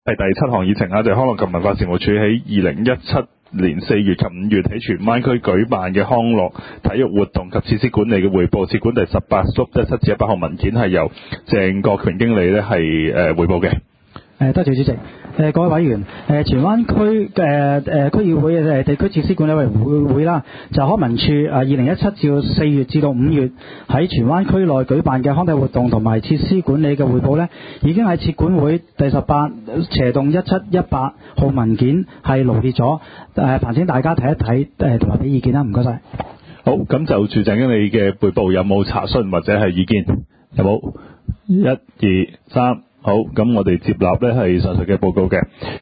係第7項議程啊，就係康樂及文化事務署喺2017年4月及5月喺荃灣區舉辦嘅康樂體育活動及設施管理嘅匯報，設管第18/17至18號文件係由鄭國權經理咧係匯報嘅。 多謝主席。各位委員，荃灣區嘅區議會嘅地區設施管理委員會啦，就康文署2017至4月至到5月喺荃灣區內舉辦嘅康體活動同埋設施管理嘅匯報呢，已經喺設管會第18/1718號文件係羅列咗，煩請大家睇一睇同埋俾意見啦，唔該晒。 好，咁就住鄭經理嘅匯報有冇查詢或者係意見？有冇？1、2、3。好，咁我哋接納呢係上述嘅報告嘅。